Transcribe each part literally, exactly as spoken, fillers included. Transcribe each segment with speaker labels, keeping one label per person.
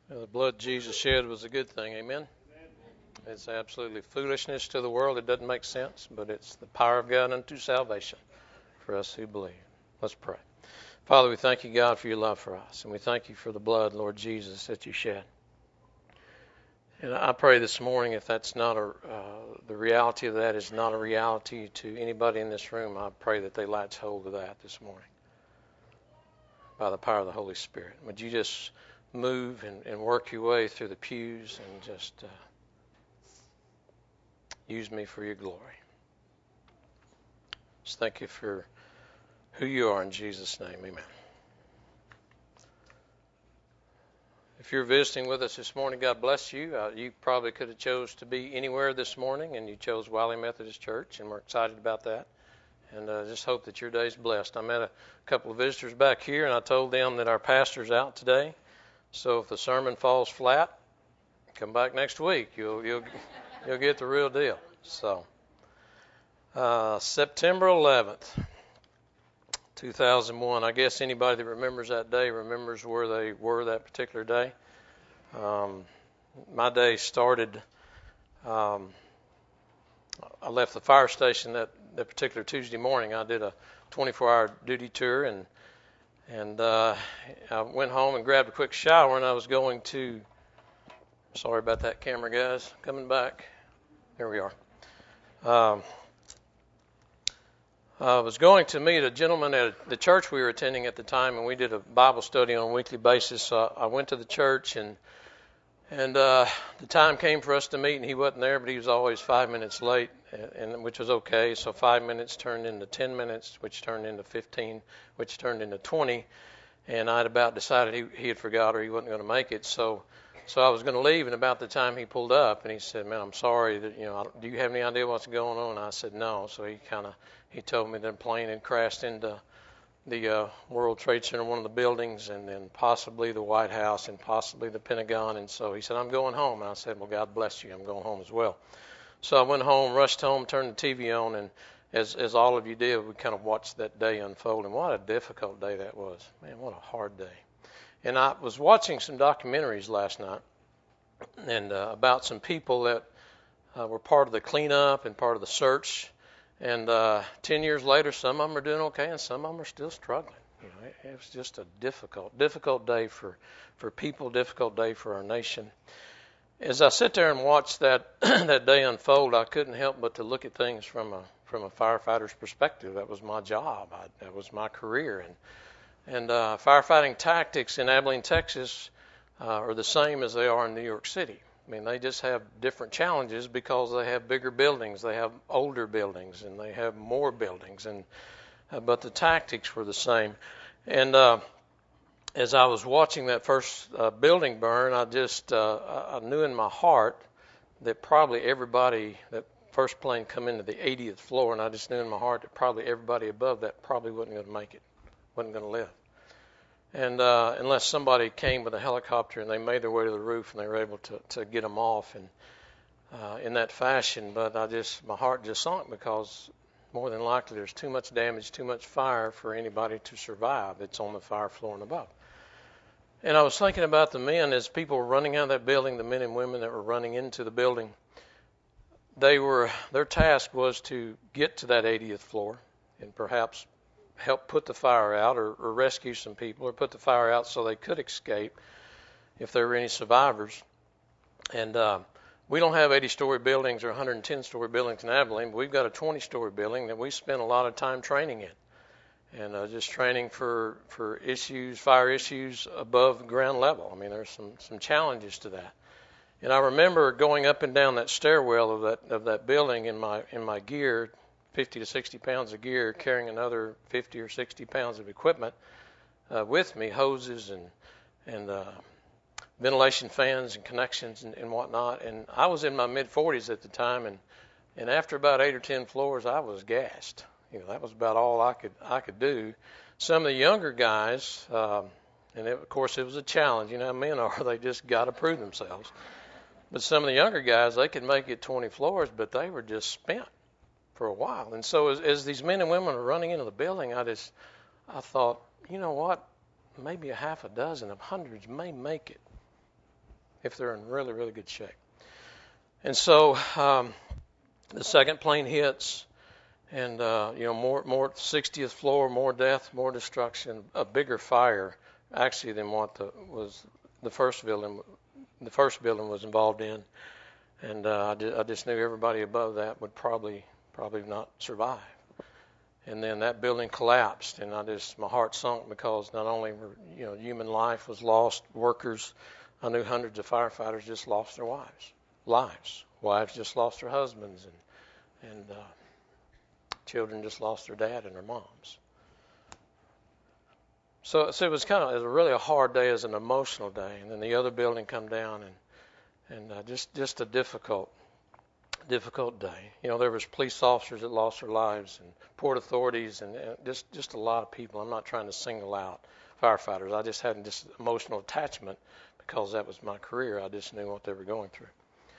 Speaker 1: Well, the blood Jesus shed was a good thing, amen? It's absolutely foolishness to the world. It doesn't make sense, but it's the power of God unto salvation for us who believe. Let's pray. Father, we thank you, God, for your love for us, and we thank you for the blood, Lord Jesus, that you shed. And I pray this morning, if that's not a, uh, the reality of that is not a reality to anybody in this room, I pray that they latch hold of that this morning by the power of the Holy Spirit. Would you just move and, and work your way through the pews and just uh, use me for your glory. Just thank you for who you are in Jesus' name. Amen. If you're visiting with us this morning, God bless you. Uh, you probably could have chose to be anywhere this morning, and you chose Wiley Methodist Church, and we're excited about that. And uh, just hope that your day's blessed. I met a couple of visitors back here, and I told them that our pastor's out today. So if the sermon falls flat, come back next week. You'll you'll you'll get the real deal. So uh, September eleventh, two thousand one. I guess anybody that remembers that day remembers where they were that particular day. Um, my day started. Um, I left the fire station that, that particular Tuesday morning. I did a twenty-four hour duty tour, and and uh, I went home and grabbed a quick shower, and I was going to. Sorry about that, camera guys. Coming back. There we are. Um, I was going to meet a gentleman at the church we were attending at the time, and we did a Bible study on a weekly basis. So I went to the church, and and uh, the time came for us to meet, and he wasn't there, but he was always five minutes late, and, and which was okay. So five minutes turned into ten minutes, which turned into fifteen, which turned into twenty, and I'd about decided he, he had forgot or he wasn't going to make it. So so I was going to leave, and about the time he pulled up, and he said, "Man, I'm sorry that you know. Do you have any idea what's going on?" I said, "No." So he kind of he told me that a plane had crashed into the uh, World Trade Center, one of the buildings, and then possibly the White House and possibly the Pentagon. And so he said, "I'm going home." And I said, "Well, God bless you. I'm going home as well." So I went home, rushed home, turned the T V on, and as as all of you did, we kind of watched that day unfold. And what a difficult day that was. Man, what a hard day. And I was watching some documentaries last night and uh, about some people that uh, were part of the cleanup and part of the search. And uh, ten years later, some of them are doing okay, and some of them are still struggling. You know, it, it was just a difficult, difficult day for, for people, difficult day for our nation. As I sit there and watch that that day unfold, I couldn't help but to look at things from a from a firefighter's perspective. That was my job. I, that was my career, and and uh, firefighting tactics in Abilene, Texas, uh, are the same as they are in New York City. I mean, they just have different challenges because they have bigger buildings, they have older buildings, and they have more buildings. And uh, but the tactics were the same. And uh, as I was watching that first uh, building burn, I just uh, I knew in my heart that probably everybody that first plane come into the eightieth floor, and I just knew in my heart that probably everybody above that probably wasn't going to make it, wasn't going to live. And uh, unless somebody came with a helicopter and they made their way to the roof and they were able to, to get them off and uh, in that fashion. But I just, my heart just sunk because more than likely there's too much damage, too much fire for anybody to survive that's on the fire floor and above. And I was thinking about the men as people were running out of that building, the men and women that were running into the building. They were, their task was to get to that eightieth floor and perhaps help put the fire out or, or rescue some people or put the fire out so they could escape if there were any survivors. And uh, we don't have eighty-story buildings or one hundred ten-story buildings in Abilene, but we've got a twenty-story building that we spend a lot of time training in. And uh, just training for, for issues, fire issues above ground level. I mean, there's some, some challenges to that. And I remember going up and down that stairwell of that of that building in my in my gear, fifty to sixty pounds of gear, carrying another fifty or sixty pounds of equipment uh, with me, hoses and and uh, ventilation fans and connections and, and whatnot. And I was in my mid forties at the time, and and after about eight or ten floors, I was gassed. You know, that was about all I could I could do. Some of the younger guys, um, and it, of course it was a challenge. You know how men are; they just got to prove themselves. But some of the younger guys, they could make it twenty floors, but they were just spent for a while. And so as, as these men and women were running into the building, I just, I thought, you know what, maybe a half a dozen of hundreds may make it. if they're in really, really good shape. And so um, the second plane hits, and uh, you know, more, more sixtieth floor, more death, more destruction, a bigger fire actually than what the was the first building. The first building was involved in, and uh, I, did, I just knew everybody above that would probably probably not survive. And then that building collapsed, and I just my heart sunk because not only were you know human life was lost, workers, I knew hundreds of firefighters just lost their wives, lives, wives just lost their husbands, and and uh, children just lost their dad and their moms. So, so it was kind of it was really a hard day, as an emotional day, and then the other building come down, and and uh, just just a difficult. difficult day. You know, there was police officers that lost their lives, and port authorities, and, and just just a lot of people. I'm not trying to single out firefighters. I just had this emotional attachment because that was my career. I just knew what they were going through.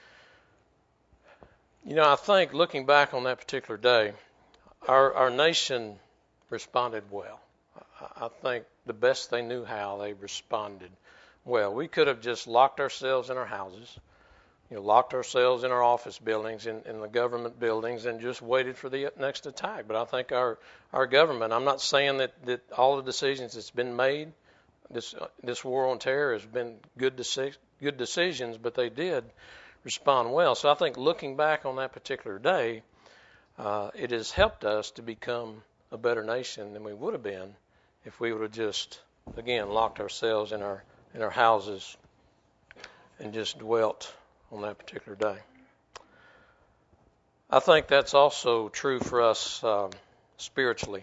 Speaker 1: You know, I think looking back on that particular day, our our nation responded well. I, I think the best they knew how, they responded well. We could have just locked ourselves in our houses, you know, locked ourselves in our office buildings, in, in the government buildings, and just waited for the next attack. But I think our our government, I'm not saying that, that all the decisions that's been made, this uh, this war on terror has been good deci- good decisions, but they did respond well. So I think looking back on that particular day, uh, it has helped us to become a better nation than we would have been if we would have just, again, locked ourselves in our in our houses and just dwelt on that particular day. I think that's also true for us um, spiritually,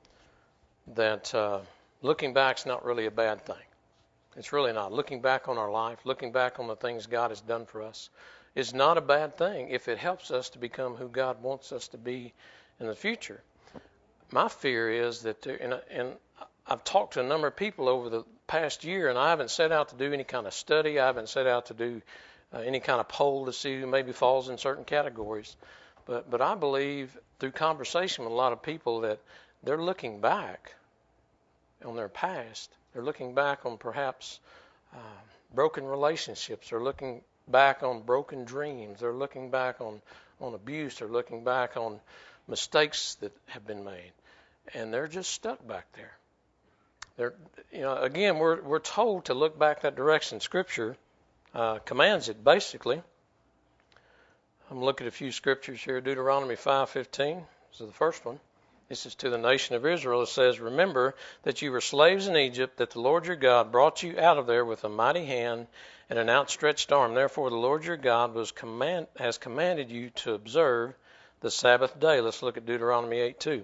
Speaker 1: that uh, looking back is not really a bad thing. It's really not. Looking back on our life, looking back on the things God has done for us, is not a bad thing if it helps us to become who God wants us to be in the future. My fear is that, there, and, and I've talked to a number of people over the past year, and I haven't set out to do any kind of study. I haven't set out to do Uh, any kind of poll to see who maybe falls in certain categories. But but I believe through conversation with a lot of people that they're looking back on their past. They're looking back on perhaps uh, broken relationships. They're looking back on broken dreams. They're looking back on, on abuse. They're looking back on mistakes that have been made. And they're just stuck back there. They're, you know, again, we're we're told to look back that direction. Scripture Uh, commands it, basically. I'm looking at a few scriptures here. Deuteronomy five fifteen. This is the first one. This is to the nation of Israel. It says, "Remember that you were slaves in Egypt, that the Lord your God brought you out of there with a mighty hand and an outstretched arm. Therefore the Lord your God was command, has commanded you to observe the Sabbath day." Let's look at Deuteronomy eight two.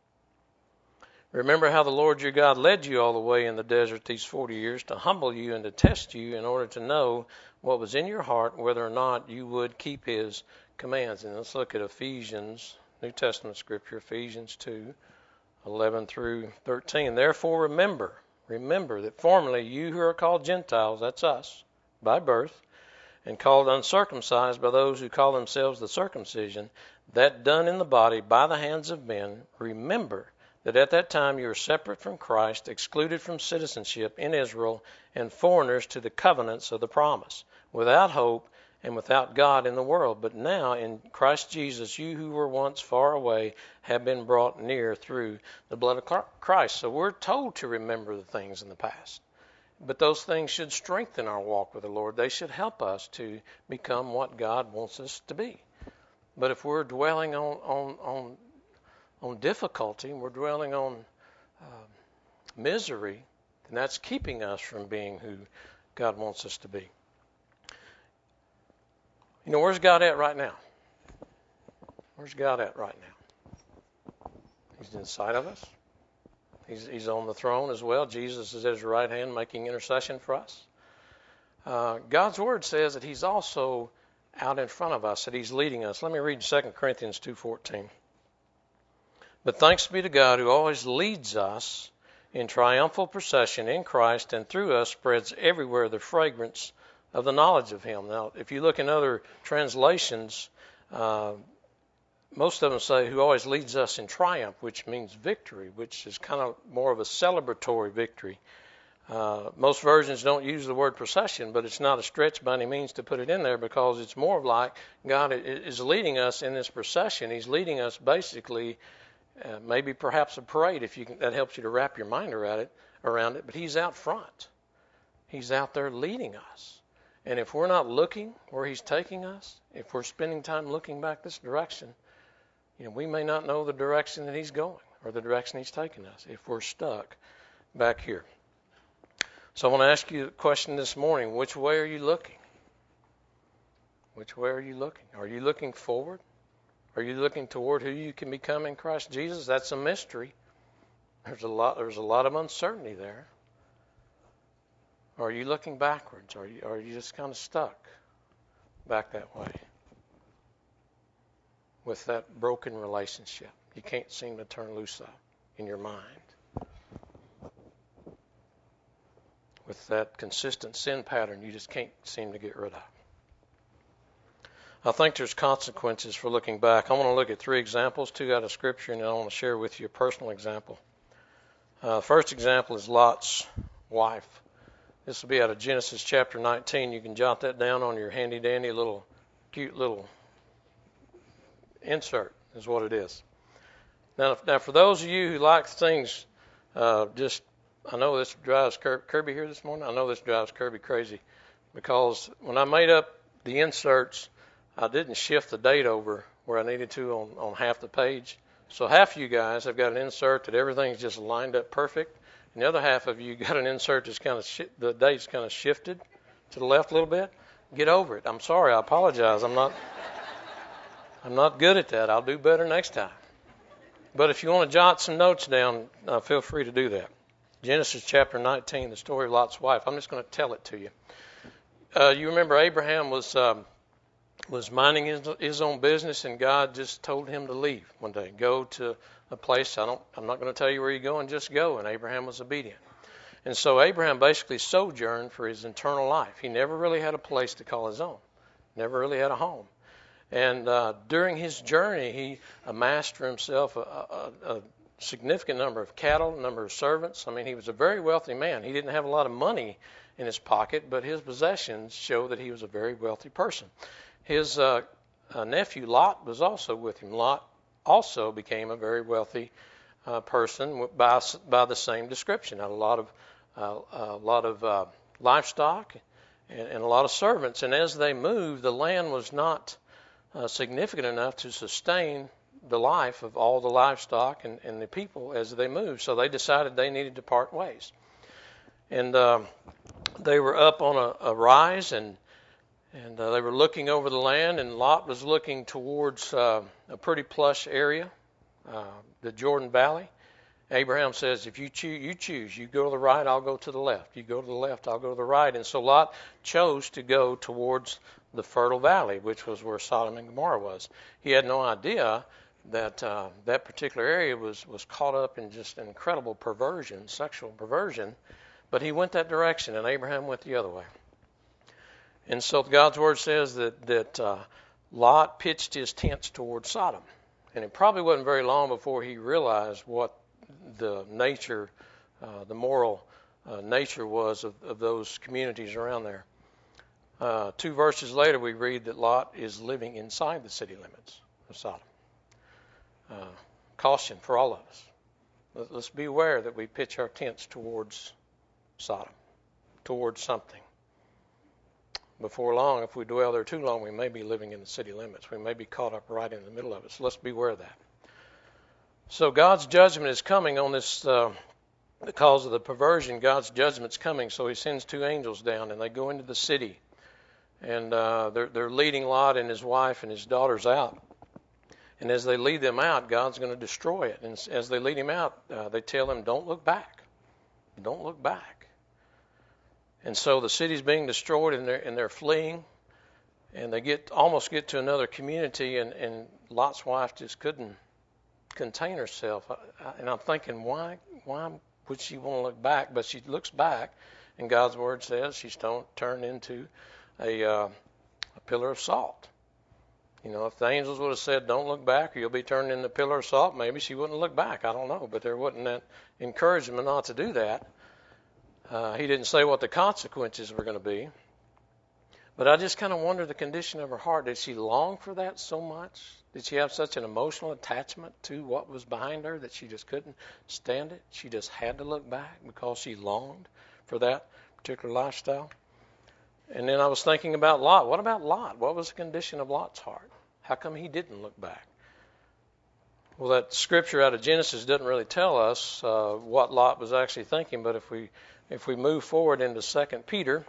Speaker 1: "Remember how the Lord your God led you all the way in the desert these forty years to humble you and to test you in order to know what was in your heart, whether or not you would keep his commands." And let's look at Ephesians, New Testament scripture, Ephesians two eleven through thirteen. "Therefore remember, remember that formerly you who are called Gentiles," that's us, "by birth, and called uncircumcised by those who call themselves the circumcision, that done in the body by the hands of men, remember that at that time you were separate from Christ, excluded from citizenship in Israel, and foreigners to the covenants of the promise, without hope and without God in the world. But now in Christ Jesus, you who were once far away have been brought near through the blood of Christ." So we're told to remember the things in the past. But those things should strengthen our walk with the Lord. They should help us to become what God wants us to be. But if we're dwelling on on, on on difficulty, and we're dwelling on uh, misery, then that's keeping us from being who God wants us to be. You know, where's God at right now? Where's God at right now? He's inside of us. He's, he's on the throne as well. Jesus is at his right hand making intercession for us. Uh, God's word says that he's also out in front of us, that he's leading us. Let me read Second Corinthians two fourteen. "But thanks be to God who always leads us in triumphal procession in Christ, and through us spreads everywhere the fragrance of the knowledge of him." Now, if you look in other translations, uh, most of them say who always leads us in triumph, which means victory, which is kind of more of a celebratory victory. Uh, most versions don't use the word procession, but it's not a stretch by any means to put it in there, because it's more of like God is leading us in this procession. He's leading us basically, uh, maybe perhaps a parade, if you can, that helps you to wrap your mind around it, around it. But He's out front. He's out there leading us. And if we're not looking where He's taking us, if we're spending time looking back this direction, you know, we may not know the direction that He's going or the direction He's taking us if we're stuck back here. So I want to ask you a question this morning. Which way are you looking? Which way are you looking? Are you looking forward? Are you looking toward who you can become in Christ Jesus? That's a mystery. There's a lot, there's a lot of uncertainty there. Or are you looking backwards? Are you, are you just kind of stuck back that way with that broken relationship you can't seem to turn loose of in your mind? With that consistent sin pattern you just can't seem to get rid of. I think there's consequences for looking back. I want to look at three examples, two out of Scripture, and then I want to share with you a personal example. Uh, first example is Lot's wife. This will be out of Genesis chapter nineteen. You can jot that down on your handy-dandy little, cute little insert is what it is. Now, now for those of you who like things uh, just I know this drives Kirby here this morning. I know this drives Kirby crazy, because when I made up the inserts, I didn't shift the date over where I needed to on, on half the page. So half of you guys have got an insert that everything's just lined up perfect, and the other half of you got an insert that's kind of sh- the date's kind of shifted to the left a little bit. Get over it. I'm sorry. I apologize. I'm not. I'm not good at that. I'll do better next time. But if you want to jot some notes down, uh, feel free to do that. Genesis chapter nineteen, the story of Lot's wife. I'm just going to tell it to you. Uh, you remember Abraham was um, was minding his, his own business, and God just told him to leave one day. Go to a place. I don't. I'm not going to tell you where you're going. Just go. And Abraham was obedient. And so Abraham basically sojourned for his eternal life. He never really had a place to call his own. Never really had a home. And uh, during his journey, he amassed for himself a, a, a significant number of cattle, a number of servants. I mean, he was a very wealthy man. He didn't have a lot of money in his pocket, but his possessions show that he was a very wealthy person. His uh, uh, nephew Lot was also with him. Lot also became a very wealthy uh, person by by the same description. Had a lot of uh, a lot of uh, livestock and, and a lot of servants. And as they moved, the land was not uh, significant enough to sustain the life of all the livestock and, and the people as they moved. So they decided they needed to part ways. And uh, they were up on a, a rise, and and uh, they were looking over the land, and Lot was looking towards uh, a pretty plush area, uh, the Jordan Valley. Abraham says, if you choose, you choose, you go to the right, I'll go to the left. You go to the left, I'll go to the right. And so Lot chose to go towards the fertile valley, which was where Sodom and Gomorrah was. He had no idea that uh, that particular area was, was caught up in just incredible perversion, sexual perversion, but he went that direction, and Abraham went the other way. And so God's Word says that, that uh, Lot pitched his tents towards Sodom, and it probably wasn't very long before he realized what the nature, uh, the moral uh, nature was of, of those communities around there. Uh, two verses later, we read that Lot is living inside the city limits of Sodom. Uh, caution for all of us. Let's be aware that we pitch our tents towards Sodom, towards something. Before long, if we dwell there too long, we may be living in the city limits. We may be caught up right in the middle of it. So let's be aware of that. So God's judgment is coming on this, uh, because of the perversion. God's judgment's coming. So He sends two angels down, and they go into the city, and uh, they're they're leading Lot and his wife and his daughters out. And as they lead them out, God's going to destroy it. And as they lead him out, uh, they tell him, "Don't look back. Don't look back." And so the city's being destroyed, and they're and they're fleeing, and they get almost get to another community, and, and Lot's wife just couldn't contain herself. And I'm thinking, why why would she want to look back? But she looks back, and God's Word says she's turned into a, uh, a pillar of salt. You know, if the angels would have said, "Don't look back, or you'll be turned into a pillar of salt," maybe she wouldn't look back. I don't know, but there wasn't that encouragement not to do that. Uh, he didn't say what the consequences were going to be. But I just kind of wonder the condition of her heart. Did she long for that so much? Did she have such an emotional attachment to what was behind her that she just couldn't stand it? She just had to look back because she longed for that particular lifestyle. And then I was thinking about Lot. What about Lot? What was the condition of Lot's heart? How come he didn't look back? Well, that scripture out of Genesis doesn't really tell us uh, what Lot was actually thinking, but if we if we move forward into Second Peter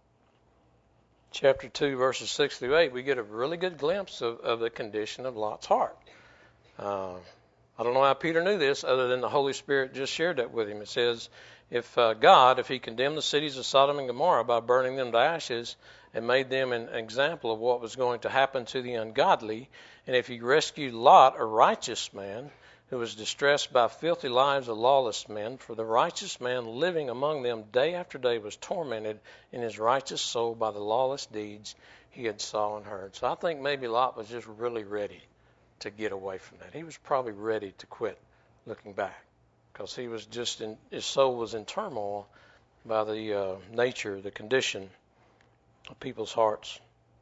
Speaker 1: chapter two, verses six through eight, we get a really good glimpse of, of the condition of Lot's heart. Uh, I don't know how Peter knew this other than the Holy Spirit just shared that with him. It says, if uh, God, if he condemned the cities of Sodom and Gomorrah by burning them to ashes and made them an example of what was going to happen to the ungodly, and if he rescued Lot, a righteous man, who was distressed by filthy lives of lawless men, for the righteous man living among them day after day was tormented in his righteous soul by the lawless deeds he had saw and heard. So I think maybe Lot was just really ready to get away from that. He was probably ready to quit looking back because he was just in, his soul was in turmoil by the uh, nature, the condition of people's hearts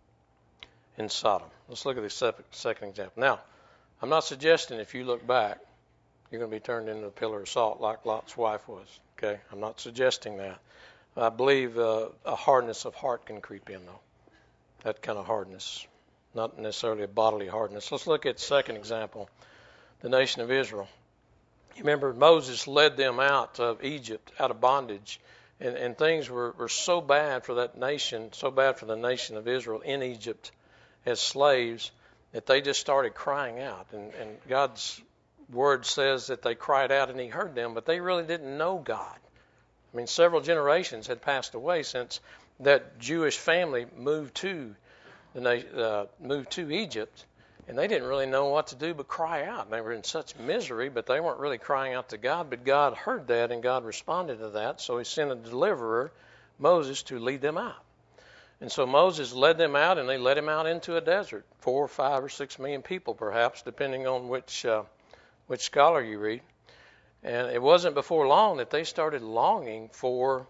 Speaker 1: in Sodom. Let's look at the second example. Now, I'm not suggesting if you look back, you're going to be turned into a pillar of salt like Lot's wife was. Okay, I'm not suggesting that. I believe uh, a hardness of heart can creep in, though. That kind of hardness, not necessarily a bodily hardness. Let's look at the second example, the nation of Israel. You remember Moses led them out of Egypt, out of bondage, and, and things were, were so bad for that nation, so bad for the nation of Israel in Egypt as slaves, that they just started crying out. And, and God's word says that they cried out and he heard them, but they really didn't know God. I mean, several generations had passed away since that Jewish family moved to the uh, moved to Egypt, and they didn't really know what to do but cry out. They were in such misery, but they weren't really crying out to God. But God heard that, and God responded to that, so he sent a deliverer, Moses, to lead them out. And so Moses led them out, and they led him out into a desert, four or five or six million people, perhaps, depending on which uh, which scholar you read. And it wasn't before long that they started longing for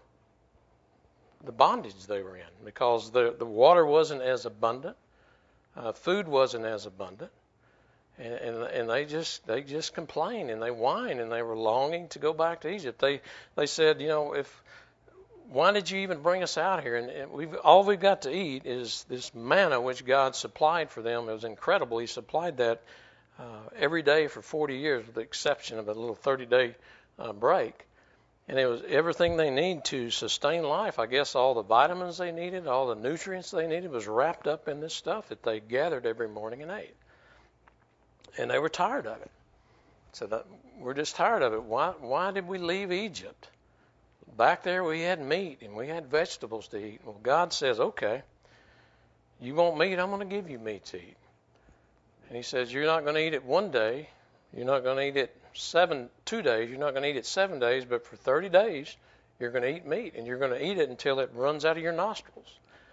Speaker 1: the bondage they were in, because the the water wasn't as abundant, uh, food wasn't as abundant, and, and and they just they just complained and they whined and they were longing to go back to Egypt. They they said, you know, if why did you even bring us out here? And we've all we've got to eat is this manna which God supplied for them. It was incredible. He supplied that uh, every day for forty years, with the exception of a little thirty-day uh, break. And it was everything they need to sustain life. I guess all the vitamins they needed, all the nutrients they needed was wrapped up in this stuff that they gathered every morning and ate. And they were tired of it. So that, we're just tired of it. Why, why did we leave Egypt? Back there we had meat and we had vegetables to eat. Well, God says, okay, you want meat, I'm going to give you meat to eat. And he says, you're not going to eat it one day. You're not going to eat it seven, two days. You're not going to eat it seven days, but for thirty days, you're going to eat meat, and you're going to eat it until it runs out of your nostrils.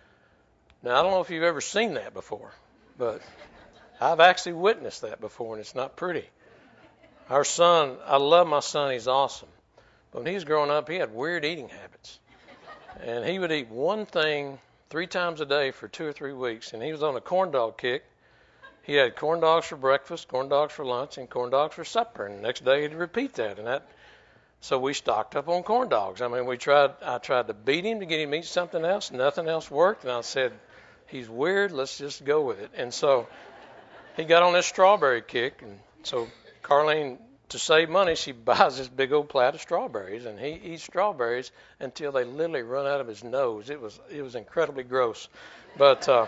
Speaker 1: Now, I don't know if you've ever seen that before, but I've actually witnessed that before, and it's not pretty. Our son, I love my son. He's awesome. But when he was growing up, he had weird eating habits. And he would eat one thing three times a day for two or three weeks, and he was on a corn dog kick. He had corn dogs for breakfast, corn dogs for lunch, and corn dogs for supper. And the next day he'd repeat that. And that, so we stocked up on corn dogs. I mean, we tried. I tried to beat him to get him to eat something else. Nothing else worked. And I said, he's weird. Let's just go with it. And so he got on this strawberry kick. And so Carlene, to save money, she buys this big old plat of strawberries, and he eats strawberries until they literally run out of his nose. It was it was incredibly gross, but uh,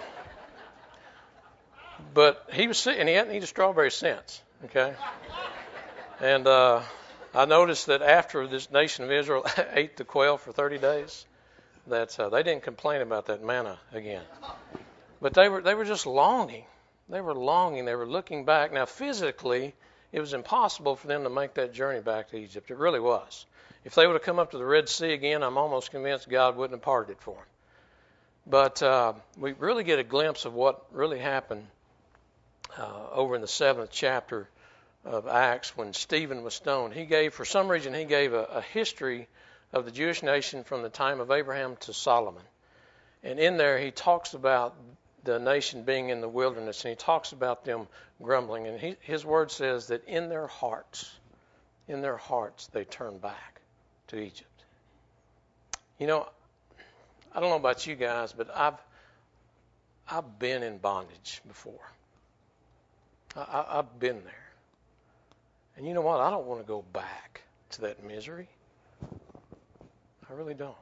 Speaker 1: but he was sick, and he hadn't eaten a strawberry since. Okay, and uh, I noticed that after this nation of Israel ate the quail for thirty days, that uh, they didn't complain about that manna again, but they were they were just longing. They were longing. They were looking back. Now, physically, it was impossible for them to make that journey back to Egypt. It really was. If they would have come up to the Red Sea again, I'm almost convinced God wouldn't have parted it for them. But uh, we really get a glimpse of what really happened uh, over in the seventh chapter of Acts when Stephen was stoned. He gave, for some reason, he gave a, a history of the Jewish nation from the time of Abraham to Solomon. And in there he talks about the nation being in the wilderness, and he talks about them grumbling. And he, his word says that in their hearts, in their hearts, they turn back to Egypt. You know, I don't know about you guys, but I've I've been in bondage before. I, I, I've been there. And you know what? I don't want to go back to that misery. I really don't.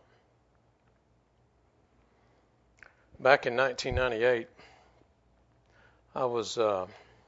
Speaker 1: Back in nineteen ninety-eight, I was, uh,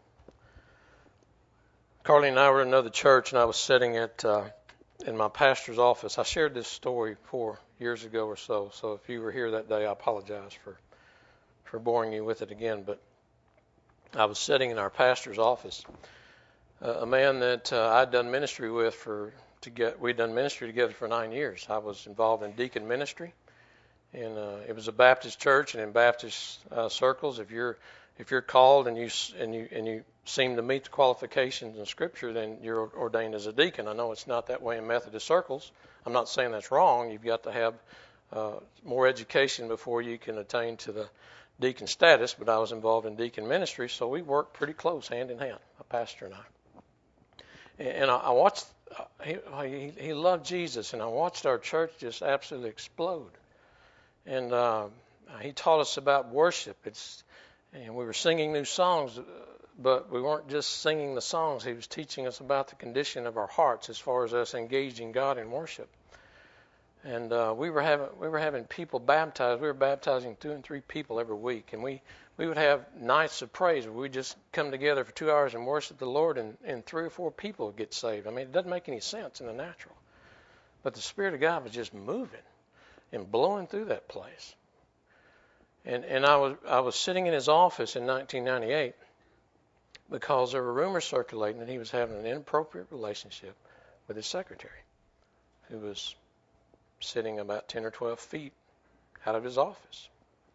Speaker 1: Carly and I were in another church, and I was sitting at uh, in my pastor's office. I shared this story four years ago or so, so if you were here that day, I apologize for, for boring you with it again. But I was sitting in our pastor's office, uh, a man that uh, I'd done ministry with for, to get, we'd done ministry together for nine years. I was involved in deacon ministry. And uh, it was a Baptist church, and in Baptist uh, circles, if you're if you're called and you and you and you seem to meet the qualifications in Scripture, then you're ordained as a deacon. I know it's not that way in Methodist circles. I'm not saying that's wrong. You've got to have uh, more education before you can attain to the deacon status. But I was involved in deacon ministry, so we worked pretty close, hand in hand, my pastor and I. And, and I, I watched. Uh, he, he he loved Jesus, and I watched our church just absolutely explode. And uh, he taught us about worship. It's, and we were singing new songs, but we weren't just singing the songs. He was teaching us about the condition of our hearts as far as us engaging God in worship. And uh, we were having we were having people baptized. We were baptizing two and three people every week, and we, we would have nights of praise where we'd just come together for two hours and worship the Lord, and, and three or four people would get saved. I mean, it doesn't make any sense in the natural, but the Spirit of God was just moving and blowing through that place. And and I was I was sitting in his office in nineteen ninety-eight because there were rumors circulating that he was having an inappropriate relationship with his secretary, who was sitting about ten or twelve feet out of his office.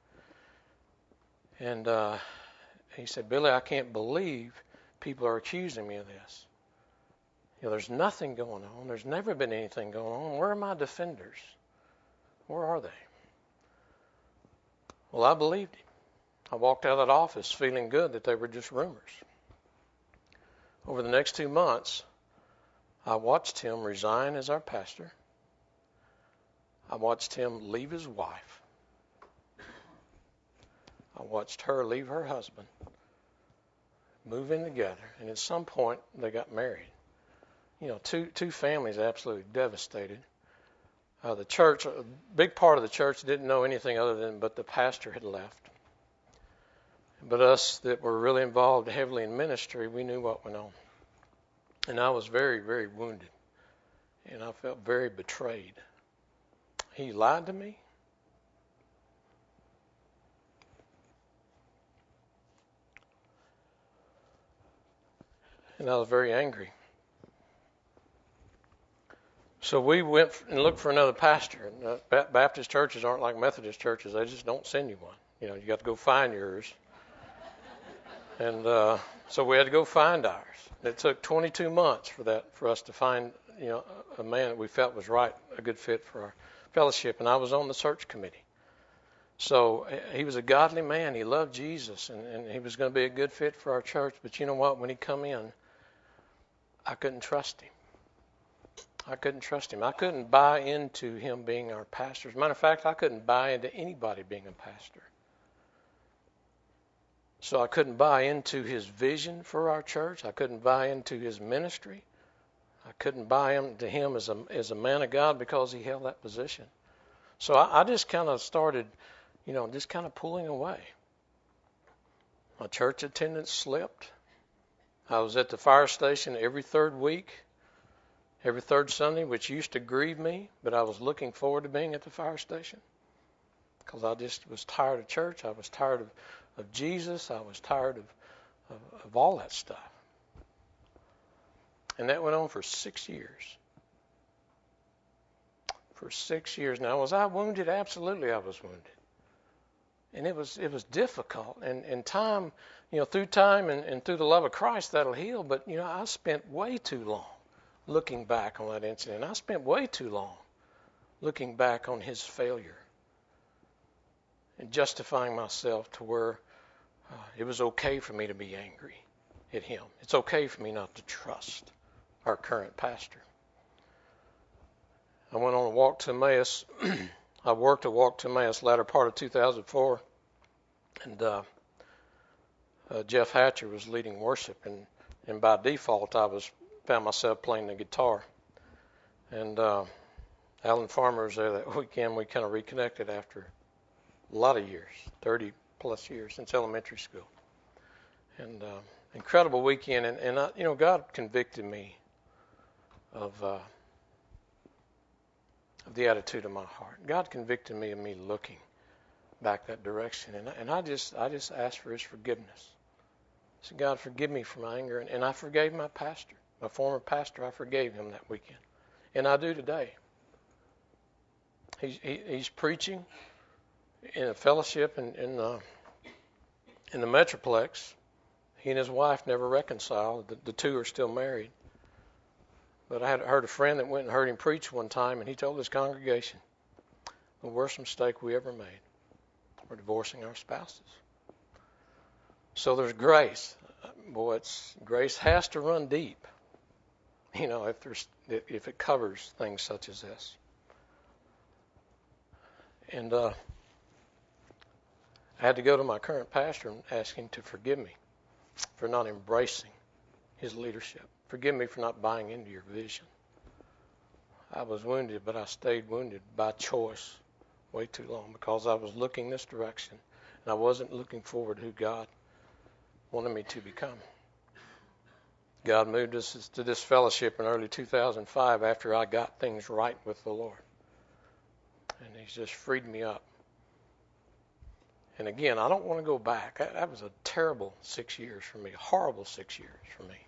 Speaker 1: And uh, he said, "Billy, I can't believe people are accusing me of this. You know, there's nothing going on. There's never been anything going on. Where are my defenders? Where are they?" Well, I believed him. I walked out of that office feeling good that they were just rumors. Over the next two months, I watched him resign as our pastor. I watched him leave his wife. I watched her leave her husband, move in together, and at some point they got married. You know, two two families absolutely devastated. Uh, the church, a big part of the church didn't know anything other than but the pastor had left. But us that were really involved heavily in ministry, we knew what went on. And I was very, very wounded. And I felt very betrayed. He lied to me. And I was very angry. So we went and looked for another pastor. Uh, Baptist churches aren't like Methodist churches. They just don't send you one. You know, you got to go find yours. And uh, so we had to go find ours. It took twenty-two months for that, for us to find, you know, a man that we felt was right, a good fit for our fellowship. And I was on the search committee. So he was a godly man. He loved Jesus, and, and he was going to be a good fit for our church. But you know what? When he come in, I couldn't trust him. I couldn't trust him. I couldn't buy into him being our pastor. As a matter of fact, I couldn't buy into anybody being a pastor. So I couldn't buy into his vision for our church. I couldn't buy into his ministry. I couldn't buy into him as a as a man of God because he held that position. So I, I just kind of started, you know, just kind of pulling away. My church attendance slipped. I was at the fire station every third week. Every third Sunday, which used to grieve me, but I was looking forward to being at the fire station because I just was tired of church. I was tired of, of Jesus. I was tired of, of, of all that stuff. And that went on for six years. For six years. Now, was I wounded? Absolutely, I was wounded. And it was it was difficult. And, and time, you know, through time and, and through the love of Christ, that'll heal. But, you know, I spent way too long looking back on that incident. I spent way too long looking back on his failure and justifying myself to where uh, it was okay for me to be angry at him. It's okay for me not to trust our current pastor. I went on a walk to Emmaus. I worked a walk to Emmaus latter part of two thousand four, and uh, uh, Jeff Hatcher was leading worship, and, and by default I was found myself playing the guitar. And uh, Alan Farmer was there that weekend. We kind of reconnected after a lot of years, thirty plus years since elementary school. And uh, incredible weekend, and, and I, you know, God convicted me of uh, of the attitude of my heart. God convicted me of me looking back that direction, and and I just I just asked for His forgiveness. I said, God, forgive me for my anger, and, and I forgave my pastor, my former pastor. I forgave him that weekend, and I do today. He's he, he's preaching in a fellowship in in, uh, in the Metroplex. He and his wife never reconciled. The, the two are still married. But I had heard a friend that went and heard him preach one time, and he told his congregation, the worst mistake we ever made were divorcing our spouses. So there's grace. Boy, it's, grace has to run deep, you know, if there's if it covers things such as this. And uh, I had to go to my current pastor and ask him to forgive me for not embracing his leadership. Forgive me for not buying into your vision. I was wounded, but I stayed wounded by choice way too long because I was looking this direction, and I wasn't looking forward to who God wanted me to become. God moved us to this fellowship in early two thousand five after I got things right with the Lord. And He's just freed me up. And again, I don't want to go back. That, that was a terrible six years for me, horrible six years for me.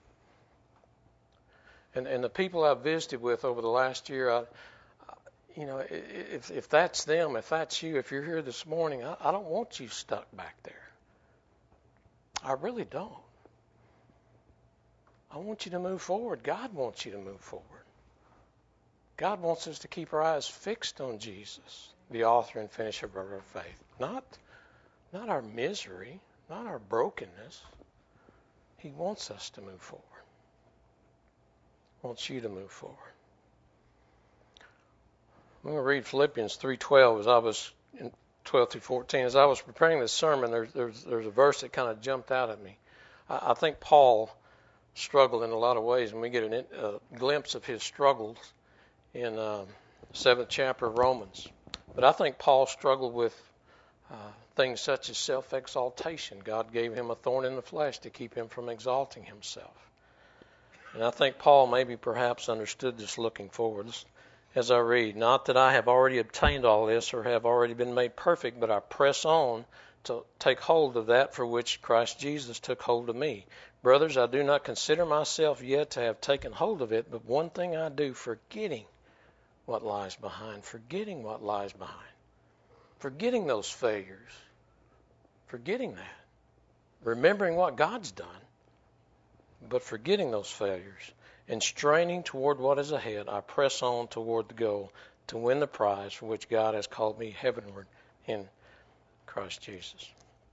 Speaker 1: And and the people I've visited with over the last year, I, you know, if if that's them, if that's you, if you're here this morning, I, I don't want you stuck back there. I really don't. I want you to move forward. God wants you to move forward. God wants us to keep our eyes fixed on Jesus, the author and finisher of our faith, not not our misery, not our brokenness. He wants us to move forward. He wants you to move forward. I'm going to read Philippians three twelve as I was in twelve through fourteen. As I was preparing this sermon, there's there's, there's a verse that kind of jumped out at me. I, I think Paul struggled in a lot of ways, and we get a uh, glimpse of his struggles in um, seventh chapter of Romans. But I think Paul struggled with uh, things such as self-exaltation. God gave him a thorn in the flesh to keep him from exalting himself. And I think Paul maybe perhaps understood this looking forward. As I read, not that I have already obtained all this or have already been made perfect, but I press on to take hold of that for which Christ Jesus took hold of me. Brothers, I do not consider myself yet to have taken hold of it, but one thing I do, forgetting what lies behind, forgetting what lies behind, forgetting those failures, forgetting that, remembering what God's done, but forgetting those failures, and straining toward what is ahead, I press on toward the goal to win the prize for which God has called me heavenward in Christ Jesus.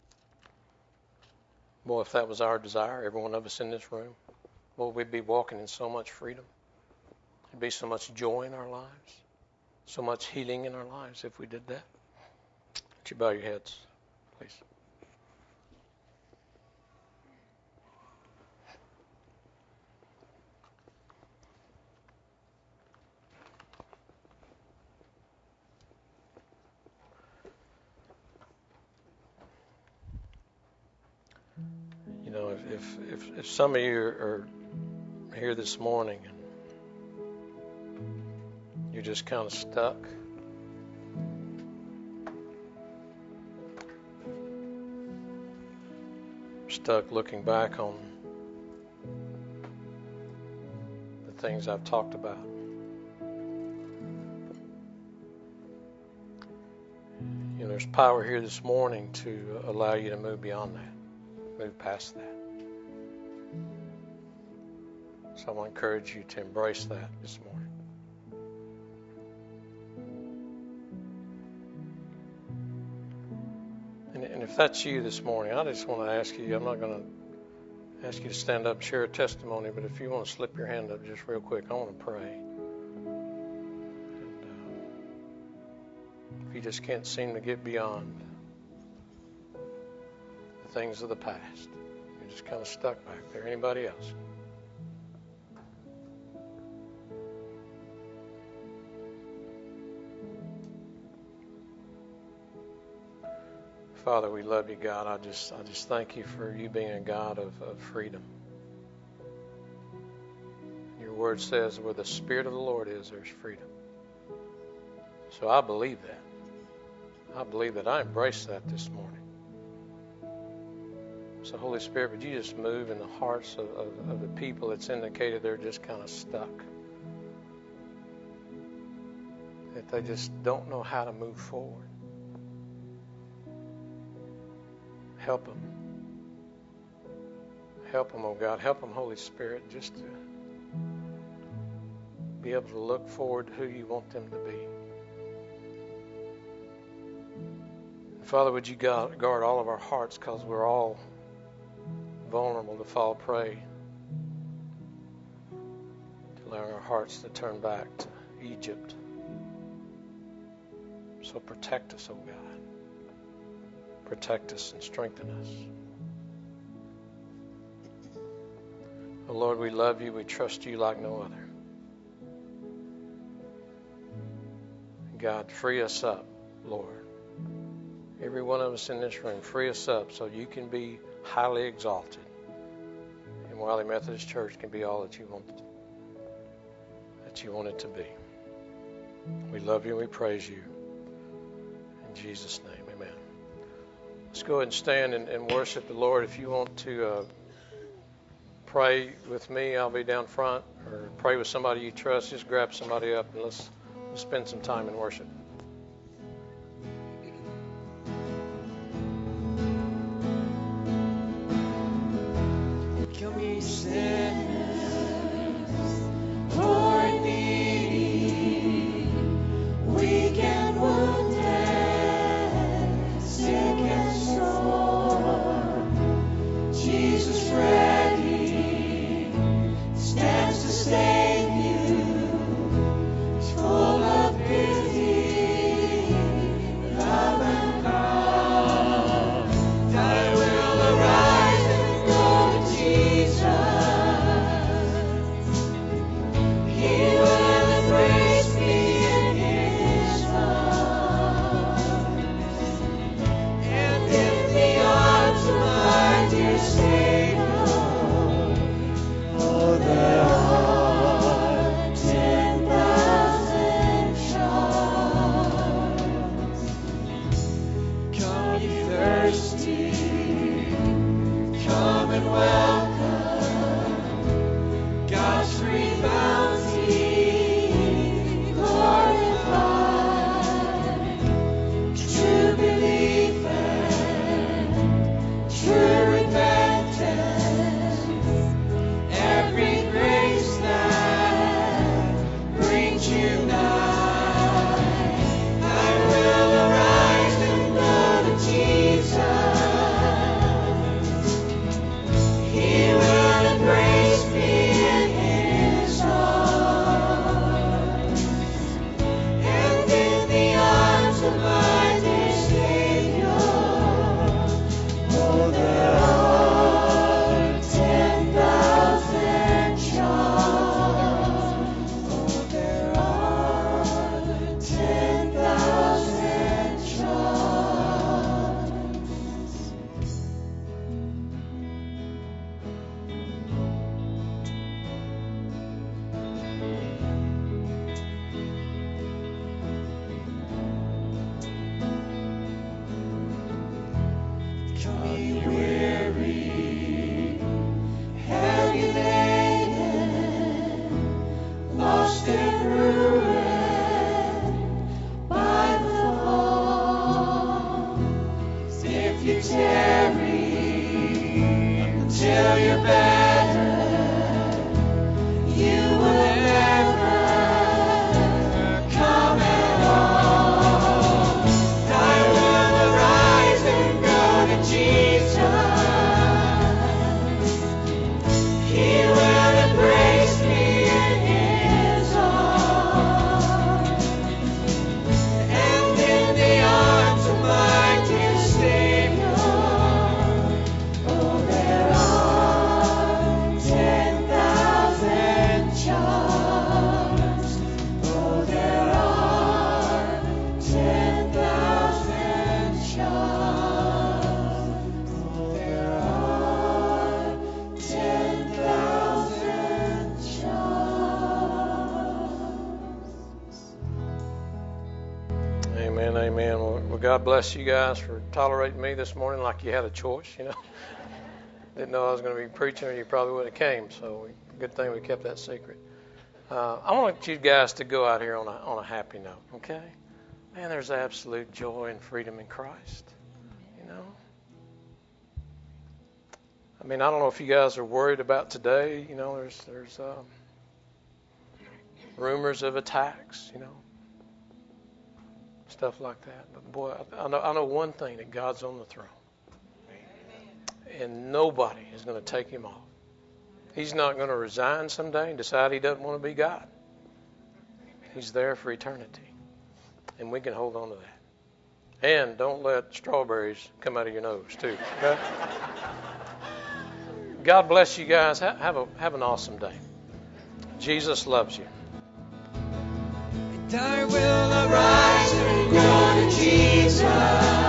Speaker 1: Boy, if that was our desire, every one of us in this room, boy, we'd be walking in so much freedom. There'd be so much joy in our lives, so much healing in our lives if we did that. Would you bow your heads, please? You know, if, if, if, if some of you are here this morning and you're just kind of stuck, stuck looking back on the things I've talked about, you know, there's power here this morning to allow you to move beyond that, move past that. So I want to encourage you to embrace that this morning. And, and if that's you this morning, I just want to ask you, I'm not going to ask you to stand up and share a testimony, but if you want to slip your hand up just real quick, I want to pray. And, uh, if you just can't seem to get beyond the things of the past, you're just kind of stuck back there. Anybody else? Father, we love you, God. I just I just thank you for you being a God of, of freedom. Your word says where the Spirit of the Lord is, there's freedom. So I believe that. I believe that. I embrace that this morning. So Holy Spirit, would you just move in the hearts of, of, of the people that's indicated they're just kind of stuck. That they just don't know how to move forward. Help them. Help them, oh God. Help them, Holy Spirit, just to be able to look forward to who you want them to be. And Father, would you guard all of our hearts, because we're all vulnerable to fall prey to allowing our hearts to turn back to Egypt. So protect us, oh God. Protect us and strengthen us. Oh Lord, we love you. We trust you like no other. God, free us up, Lord. Every one of us in this room, free us up so you can be highly exalted. And Wiley Methodist Church can be all that you want it, that you want it to be. We love you and we praise you. In Jesus' name, amen. Let's go ahead and stand and, and worship the Lord. If you want to uh, pray with me, I'll be down front, or pray with somebody you trust. Just grab somebody up and let's, let's spend some time in worship.
Speaker 2: Come ye sinners, poor and needy, weak and wounded, sick and sore. Jesus ready stands to save you. He's full of pity, love and love. Thy will arise and go to Jesus. He will embrace me in his arms, and in the arms of my dear Savior, oh, there are ten thousand charms. Come ye thirsty, come and welcome God's free bounty, glorified. True belief and true repentance, every grace that brings you nigh. I will arise and go to Jesus. He will embrace me in his arms, and in the arms of my dear Savior, oh, there are ten thousand charms. Oh, there are ten thousand charms. Come ye weary, heavy laden, lost and ruined by the fall. If you tarry until you're better, you will never come at all. I will arise and go
Speaker 1: God bless you guys for tolerating me this morning like you had a choice, you know. Didn't know I was going to be preaching, or you probably would have came. So we, good thing we kept that secret. Uh, I want you guys to go out here on a on a happy note, okay? Man, there's absolute joy and freedom in Christ, you know. I mean, I don't know if you guys are worried about today. You know, there's there's um, rumors of attacks, you know, stuff like that. But boy, I, I know I know one thing, that God's on the throne, and nobody is going to take him off. He's not going to resign someday and decide he doesn't want to be God. He's there for eternity, and we can hold on to that. And don't let strawberries come out of your nose too. Okay? God bless you guys. Have a have an awesome day. Jesus loves you.
Speaker 2: And I will arise and go to Jesus.